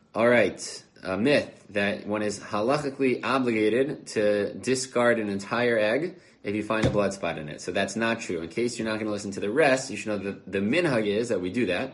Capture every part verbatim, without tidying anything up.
All right, a myth that one is halachically obligated to discard an entire egg if you find a blood spot in it. So that's not true. In case you're not going to listen to the rest, you should know that the minhag is that we do that,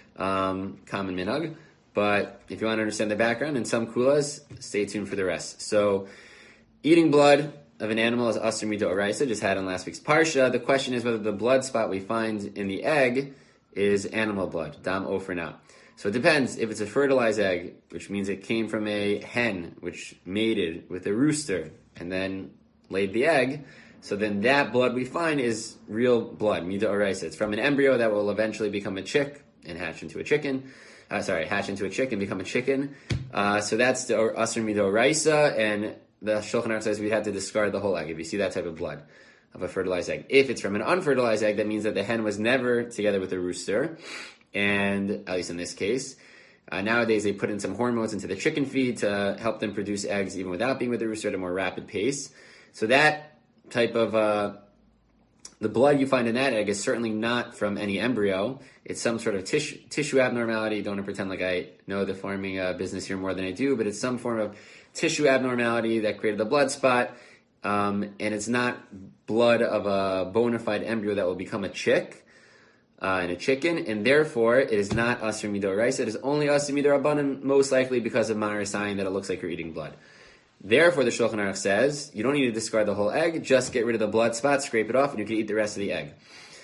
um, common minhag. But if you want to understand the background, in some kulas, stay tuned for the rest. So eating blood of an animal is asur midoraisa, just had on last week's parsha. The question is whether the blood spot we find in the egg is animal blood, dam o for now. So it depends. If it's a fertilized egg, which means it came from a hen, which mated with a rooster, and then laid the egg, so then that blood we find is real blood, midoraisa. It's from an embryo that will eventually become a chick and hatch into a chicken. Uh, sorry, hatch into a chick and become a chicken. Uh, so that's the asur midoraisa, and the Shulchan Aruch says we have to discard the whole egg if you see that type of blood of a fertilized egg. If it's from an unfertilized egg, that means that the hen was never together with the rooster. And at least in this case, uh, nowadays they put in some hormones into the chicken feed to help them produce eggs even without being with the rooster at a more rapid pace. So that type of, uh, the blood you find in that egg is certainly not from any embryo. It's some sort of tissue, tissue abnormality. Don't want to pretend like I know the farming uh, business here more than I do, but it's some form of tissue abnormality that created the blood spot. Um, and it's not blood of a bona fide embryo that will become a chick. Uh, and a chicken, and therefore it is not asur midoraisa. It is only asur midorabanan, most likely because of ma'arisayin, that it looks like you're eating blood. Therefore, the Shulchan Aruch says you don't need to discard the whole egg; just get rid of the blood spot, scrape it off, and you can eat the rest of the egg.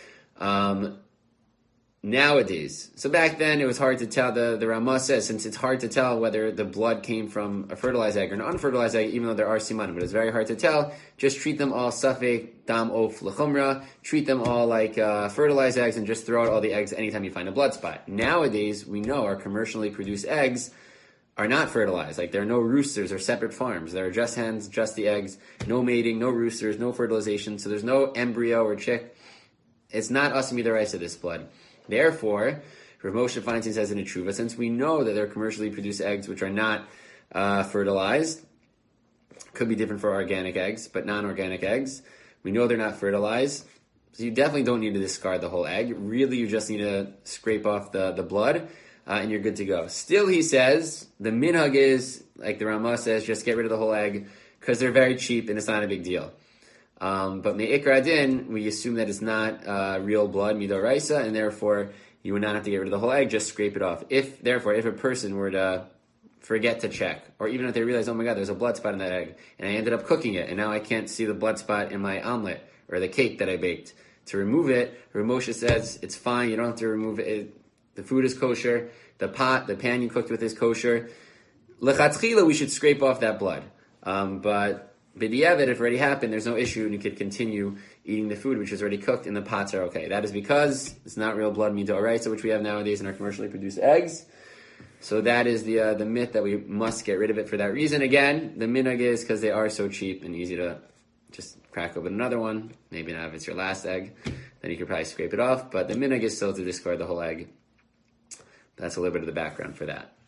Um, nowadays, so back then it was hard to tell. The the Ramah says since it's hard to tell whether the blood came from a fertilized egg or an unfertilized egg, even though there are simanim, but it's very hard to tell. Just treat them all safek dam of lechumra. Treat them all like uh, fertilized eggs, and just throw out all the eggs anytime you find a blood spot. Nowadays, we know our commercially produced eggs are not fertilized. Like there are no roosters or separate farms. There are just hens, just the eggs, no mating, no roosters, no fertilization. So there's no embryo or chick. It's not asur midoraisa, this blood. Therefore, Rav Moshe Feinstein says in a tshuva, since we know that there are commercially produced eggs which are not uh, fertilized, could be different for organic eggs, but non-organic eggs, we know they're not fertilized, so you definitely don't need to discard the whole egg. Really, you just need to scrape off the, the blood, uh, and you're good to go. Still, he says, the minhag is, like the Ramah says, just get rid of the whole egg, because they're very cheap and it's not a big deal. Um, but me'ikra adin, we assume that it's not uh, real blood, midoraisa, and therefore you would not have to get rid of the whole egg, just scrape it off. If, therefore, if a person were to forget to check, or even if they realize, oh my god, there's a blood spot in that egg, and I ended up cooking it, and now I can't see the blood spot in my omelet, or the cake that I baked, to remove it, Rav Moshe says, it's fine, you don't have to remove it, it the food is kosher, the pot, the pan you cooked with is kosher. L'chatzchila, we should scrape off that blood. Um, but b'diavad, if it already happened, there's no issue, and you could continue eating the food which is already cooked, and the pots are okay. That is because it's not real blood midoraisa, which we have nowadays in our commercially produced eggs. So that is the uh, the myth that we must get rid of it for that reason. Again, the minhag is because they are so cheap and easy to just crack open another one. Maybe not if it's your last egg, then you could probably scrape it off. But the minhag is still to discard the whole egg. That's a little bit of the background for that.